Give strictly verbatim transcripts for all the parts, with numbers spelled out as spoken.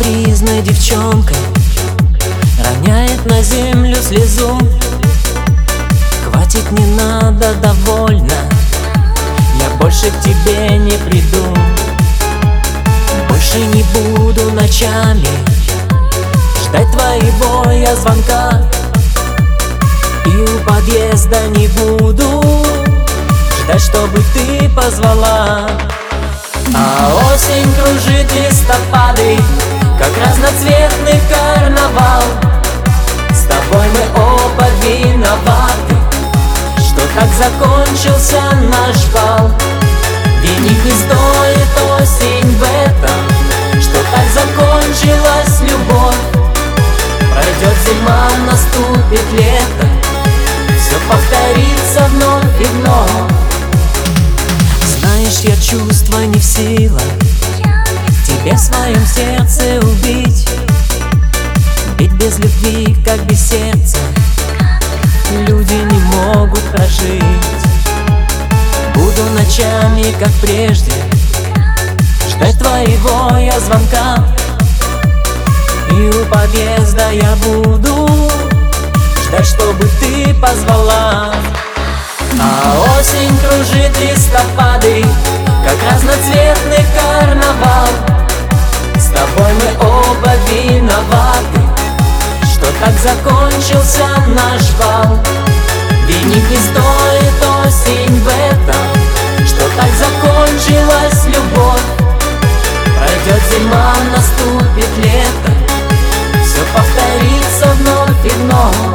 капризной девчонкой роняет на землю слезу. Хватит, не надо, довольно, я больше к тебе не приду. Больше не буду ночами ждать твоего я звонка, и у подъезда не буду ждать, чтобы ты позвала. А осень кружит листопады, как разноцветный карнавал. С тобой мы оба виноваты, что так закончился наш бал. Винить не стоит осень в этом, что так закончилась любовь. Пройдет зима, наступит лето, все повторится вновь и вновь. Знаешь, я чувства не в силах тебе в своем сердце убить. Ведь без любви, как без сердца, люди не могут прожить. Буду ночами, как прежде, ждать твоего я звонка, и у подъезда я буду ждать, чтобы ты позвала. А осень кружит листопады, как разноцветный карнавал. С тобой мы оба виноваты, что так закончился наш бал. Винить не стоит осень в этом, что так закончилась любовь. Пройдет зима, наступит лето, все повторится вновь и вновь.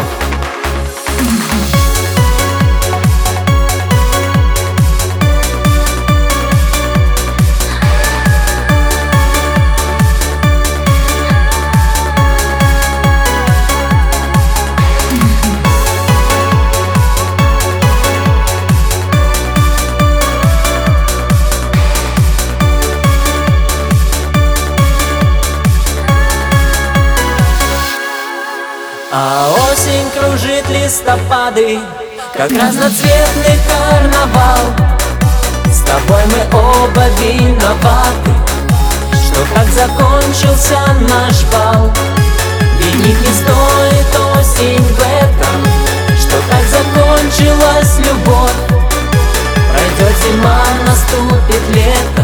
А осень кружит листопады, как разноцветный карнавал. С тобой мы оба виноваты, что так закончился наш бал. Винить не стоит осень в этом, что так закончилась любовь. Пройдет зима, наступит лето,